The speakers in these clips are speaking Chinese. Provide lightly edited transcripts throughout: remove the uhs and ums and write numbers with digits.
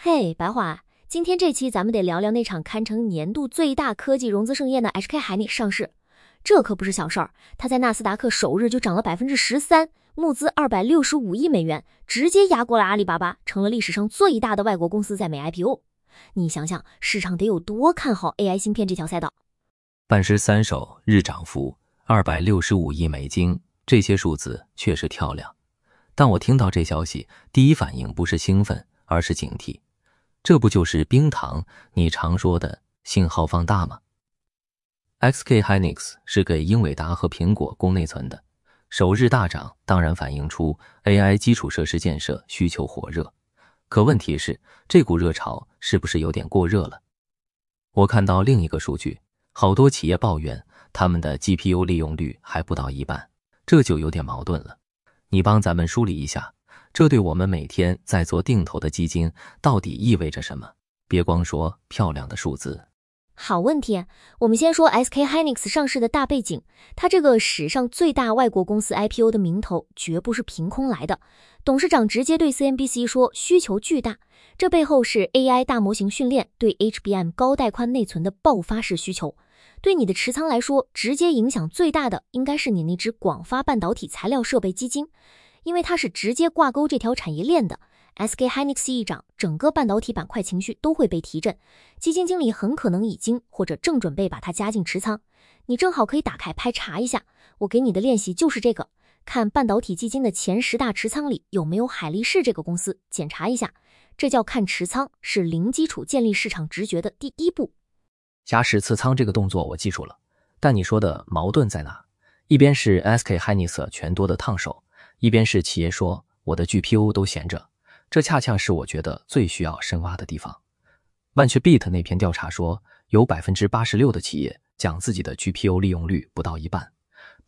嘿，白话，今天这期咱们得聊聊那场堪称年度最大科技融资盛宴的 SK hynix 上市，这可不是小事儿。它在纳斯达克首日就涨了 13%， 募资265亿美元，直接压过了阿里巴巴，成了历史上最大的外国公司在美 IPO。你想想，市场得有多看好 AI 芯片这条赛道？ 半时3手日涨幅265亿美金，这些数字确实漂亮。但我听到这消息，第一反应不是兴奋，而是警惕。这不就是冰糖你常说的信号放大吗？ SK hynix 是给英伟达和苹果供内存的，首日大涨当然反映出 AI 基础设施建设需求火热。可问题是，这股热潮是不是有点过热了？我看到另一个数据，好多企业抱怨他们的 GPU 利用率还不到一半，这就有点矛盾了。你帮咱们梳理一下，这对我们每天在做定投的基金到底意味着什么？别光说漂亮的数字。 好问题，我们先说 SK hynix 上市的大背景。它这个史上最大外国公司 IPO 的名头绝不是凭空来的，董事长直接对 CNBC 说需求巨大，这背后是 AI 大模型训练对 HBM 高带宽内存的爆发式需求。对你的持仓来说，直接影响最大的应该是你那只广发半导体材料设备基金，因为它是直接挂钩这条产业链的。SK hynix 一涨，整个半导体板块情绪都会被提振，基金经理很可能已经或者正准备把它加进持仓。你正好可以打开拍查一下，我给你的练习就是这个，看半导体基金的前10大持仓里有没有海力士这个公司，检查一下。这叫看持仓，是零基础建立市场直觉的第一步。 加10次仓这个动作我记住了，但你说的矛盾在哪？一边是 SK hynix 全多的烫手，一边是企业说我的 GPU 都闲着，这恰恰是我觉得最需要深挖的地方。万雀 Beat 那篇调查说，有 86% 的企业讲自己的 GPU 利用率不到一半，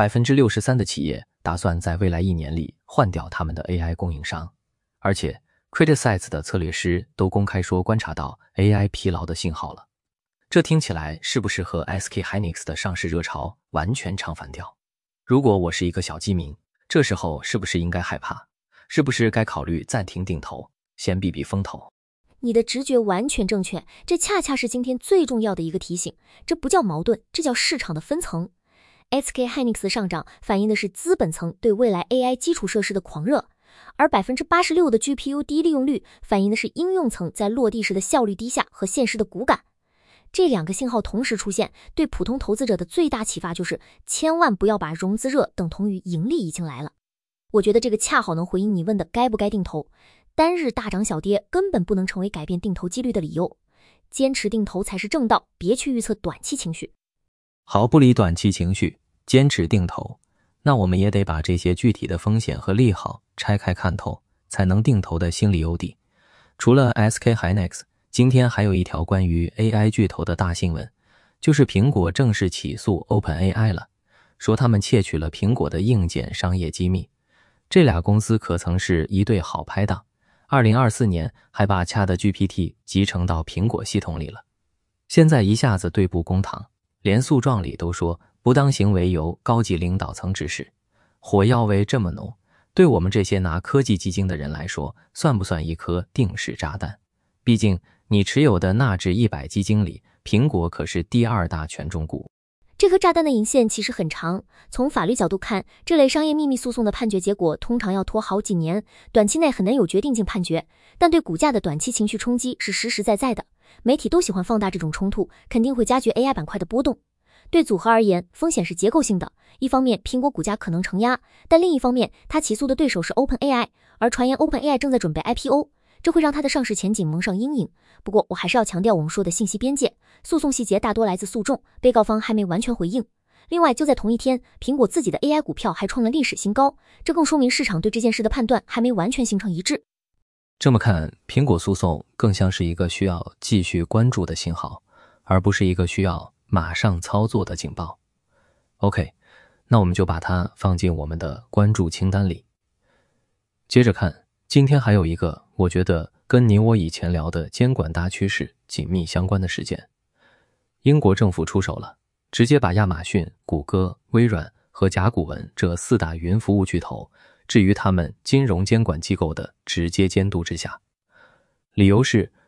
63% 的企业打算在未来1年里换掉他们的 AI 供应商，而且 Criticize 的策略师都公开说观察到 AI 疲劳的信号了。这听起来是不是和 SK hynix 的上市热潮完全唱反调？如果我是一个小基民，这时候是不是应该害怕？是不是该考虑暂停定投，先避避风头？ 你的直觉完全正确，这恰恰是今天最重要的一个提醒。这不叫矛盾，这叫市场的分层。SK hynix 上涨反映的是资本层对未来 AI 基础设施的狂热，而 86% 的 GPU 低利用率反映的是应用层在落地时的效率低下和现实的骨感。这两个信号同时出现，对普通投资者的最大启发就是千万不要把融资热等同于盈利已经来了。我觉得这个恰好能回应你问的该不该定投。单日大涨小跌根本不能成为改变定投几率的理由，坚持定投才是正道，别去预测短期情绪。 好，不理短期情绪，坚持定投。那我们也得把这些具体的风险和利好拆开看透，才能定投的心里有底。除了 SK hynix， 今天还有一条关于 AI 巨头的大新闻，就是苹果正式起诉 OpenAI 了，说他们窃取了苹果的硬件商业机密。这俩公司可曾是一对好拍档，2024年还把 ChatGPT 集成到苹果系统里了。现在一下子对簿公堂，连诉状里都说不当行为由高级领导层指示，火药味这么浓，对我们这些拿科技基金的人来说，算不算一颗定时炸弹？毕竟你持有的纳指100基金里，苹果可是第2大权重股。 这颗炸弹的引线其实很长，从法律角度看，这类商业秘密诉讼的判决结果通常要拖好几年，短期内很难有决定性判决，但对股价的短期情绪冲击是实实在在的。媒体都喜欢放大这种冲突，肯定会加剧 AI 板块的波动。对组合而言，风险是结构性的，一方面苹果股价可能承压，但另一方面它起诉的对手是 OpenAI， 而传言 OpenAI 正在准备 IPO，这会让它的上市前景蒙上阴影。不过我还是要强调我们说的信息边界，诉讼细节大多来自诉讼，被告方还没完全回应。另外就在同一天，苹果自己的 AI 股票还创了历史新高，这更说明市场对这件事的判断还没完全形成一致。 这么看，苹果诉讼更像是一个需要继续关注的信号，而不是一个需要马上操作的警报。 OK， 那我们就把它放进我们的关注清单里。接着看，今天还有一个我觉得跟你我以前聊的监管大趋势紧密相关的事件。英国政府出手了，直接把亚马逊、谷歌、微软和甲骨文这4大云服务巨头置于他们金融监管机构的直接监督之下。理由是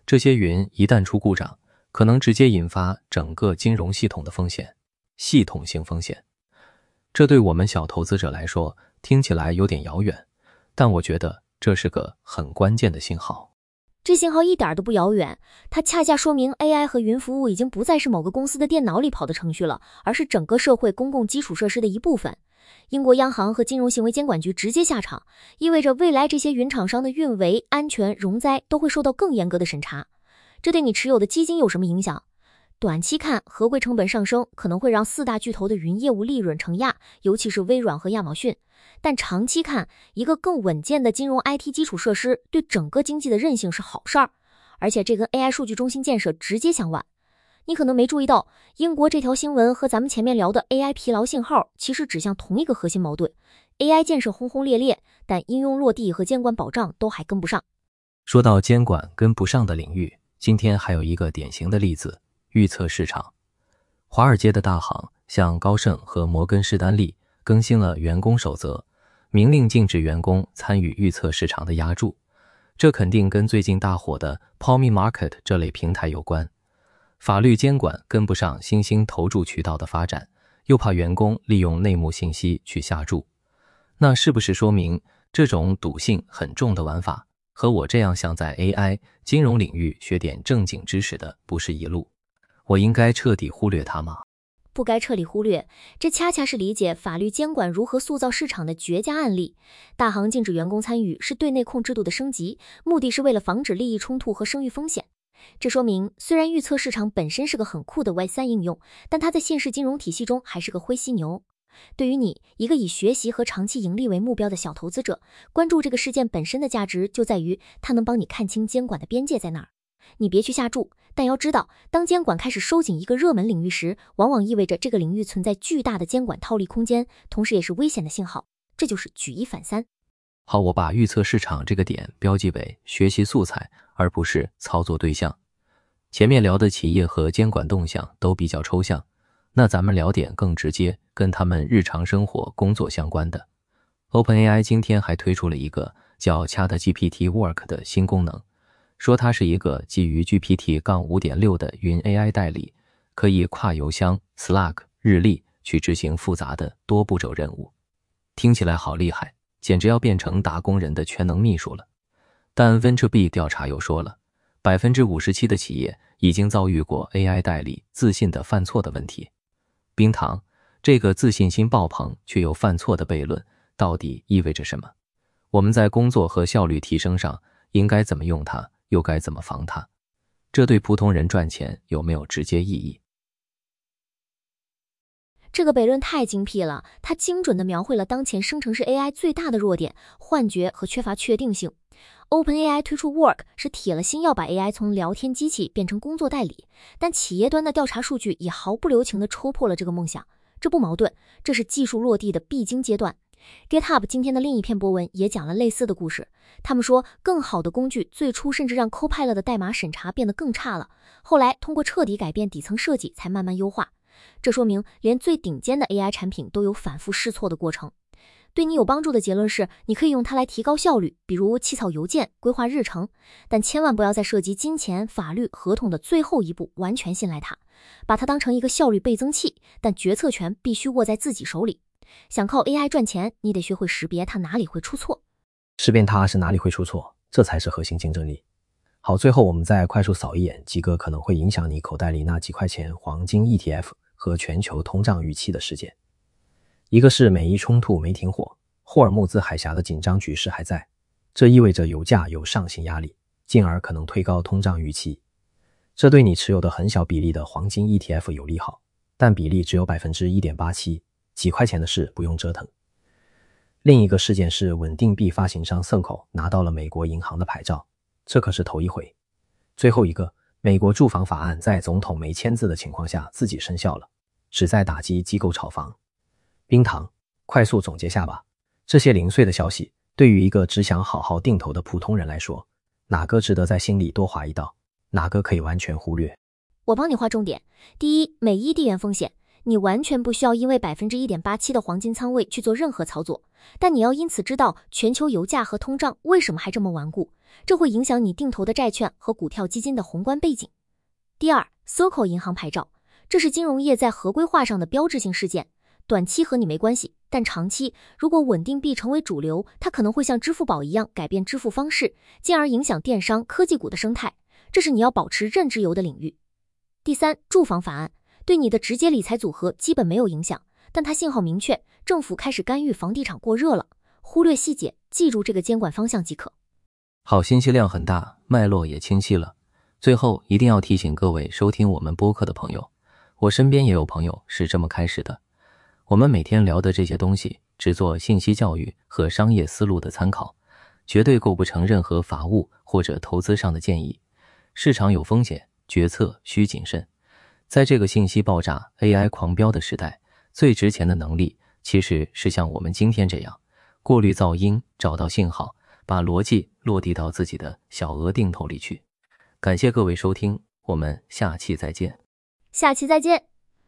这些云一旦出故障，可能直接引发整个金融系统的风险，系统性风险。这对我们小投资者来说听起来有点遥远，但我觉得这是个很关键的信号。 这信号一点都不遥远，它恰恰说明 AI 和云服务已经不再是某个公司的电脑里跑的程序了，而是整个社会公共基础设施的一部分。英国央行和金融行为监管局直接下场，意味着未来这些云厂商的运维、安全、容灾都会受到更严格的审查。这对你持有的基金有什么影响？短期看，合规成本上升可能会让4大巨头的云业务利润承压，尤其是微软和亚马逊。但长期看，一个更稳健的金融 IT 基础设施对整个经济的韧性是好事儿，而且这跟 AI 数据中心建设直接相关。你可能没注意到，英国这条新闻和咱们前面聊的 AI 疲劳信号其实指向同一个核心矛盾。AI 建设轰轰烈烈，但应用落地和监管保障都还跟不上。 说到监管跟不上的领域，今天还有一个典型的例子，预测市场。华尔街的大行像高盛和摩根士丹利更新了员工守则，明令禁止员工参与预测市场的押注。这肯定跟最近大火的 Pommy Market 这类平台有关。法律监管跟不上新兴投注渠道的发展，又怕员工利用内幕信息去下注。那是不是说明这种赌性很重的玩法和我这样想在 AI 金融领域学点正经知识的不是一路？我应该彻底忽略它吗？ 不该彻底忽略，这恰恰是理解法律监管如何塑造市场的绝佳案例。大行禁止员工参与是对内控制度的升级，目的是为了防止利益冲突和声誉风险。这说明，虽然预测市场本身是个很酷的 Web3 应用，但它在现实金融体系中还是个灰犀牛。对于你，一个以学习和长期盈利为目标的小投资者，关注这个事件本身的价值就在于它能帮你看清监管的边界在哪儿。你别去下注，但要知道，当监管开始收紧一个热门领域时，往往意味着这个领域存在巨大的监管套利空间，同时也是危险的信号。这就是举一反三。 好，我把预测市场这个点标记为学习素材，而不是操作对象。前面聊的企业和监管动向都比较抽象，那咱们聊点更直接，跟他们日常生活工作相关的。OpenAI 今天还推出了一个叫 ChatGPT Work 的新功能，说它是一个基于 GPT-5.6 的云 AI 代理，可以跨邮箱、Slack、日历去执行复杂的多步骤任务。听起来好厉害，简直要变成打工人的全能秘书了。但 VentureBeat 调查又说了， 57% 的企业已经遭遇过 AI 代理自信的犯错的问题。冰糖，这个自信心爆棚却又犯错的悖论到底意味着什么？我们在工作和效率提升上应该怎么用它，又该怎么防它？这对普通人赚钱有没有直接意义？ 这个悖论太精辟了，它精准地描绘了当前生成式 AI 最大的弱点：幻觉和缺乏确定性。OpenAI 推出 Work 是铁了心要把 AI 从聊天机器变成工作代理，但企业端的调查数据也毫不留情地戳破了这个梦想。这不矛盾，这是技术落地的必经阶段。GitHub 今天的另一篇博文也讲了类似的故事，他们说更好的工具最初甚至让 Copilot 的代码审查变得更差了，后来通过彻底改变底层设计才慢慢优化。这说明连最顶尖的 AI 产品都有反复试错的过程。对你有帮助的结论是，你可以用它来提高效率，比如起草邮件、规划日程，但千万不要在涉及金钱、法律、合同的最后一步完全信赖它，把它当成一个效率倍增器，但决策权必须握在自己手里。想靠 AI 赚钱，你得学会识别它哪里会出错。 识别它是哪里会出错，这才是核心竞争力。好，最后我们再快速扫一眼几个可能会影响你口袋里那几块钱黄金 ETF 和全球通胀预期的事件。一个是美伊冲突没停火，霍尔木兹海峡的紧张局势还在，这意味着油价有上行压力，进而可能推高通胀预期。这对你持有的很小比例的黄金 ETF 有利好，但比例只有 1.87%， 几块钱的事不用折腾。另一个事件是稳定币发行商 Circle 拿到了美国银行的牌照，这可是头一回。最后一个，美国住房法案在总统没签字的情况下自己生效了，旨在打击机构炒房。冰糖，快速总结下吧。这些零碎的消息，对于一个只想好好定投的普通人来说，哪个值得在心里多划一道，哪个可以完全忽略？ 我帮你划重点。第一，美伊地缘风险。 你完全不需要因为 1.87% 的黄金仓位去做任何操作，但你要因此知道全球油价和通胀为什么还这么顽固，这会影响你定投的债券和股票基金的宏观背景。第二 ，Circle 银行牌照，这是金融业在合规化上的标志性事件，短期和你没关系，但长期如果稳定币成为主流，它可能会像支付宝一样改变支付方式，进而影响电商、科技股的生态，这是你要保持认知游的领域。第三，住房法案对你的直接理财组合基本没有影响，但它信号明确，政府开始干预房地产过热了，忽略细节，记住这个监管方向即可。 好，信息量很大，脉络也清晰了。最后一定要提醒各位收听我们播客的朋友，我身边也有朋友是这么开始的。我们每天聊的这些东西只做信息教育和商业思路的参考，绝对构不成任何法务或者投资上的建议。市场有风险，决策需谨慎。在这个信息爆炸 AI 狂飙的时代，最值钱的能力其实是像我们今天这样过滤噪音，找到信号，把逻辑落地到自己的小额定投里去。感谢各位收听，我们下期再见。 下期再见。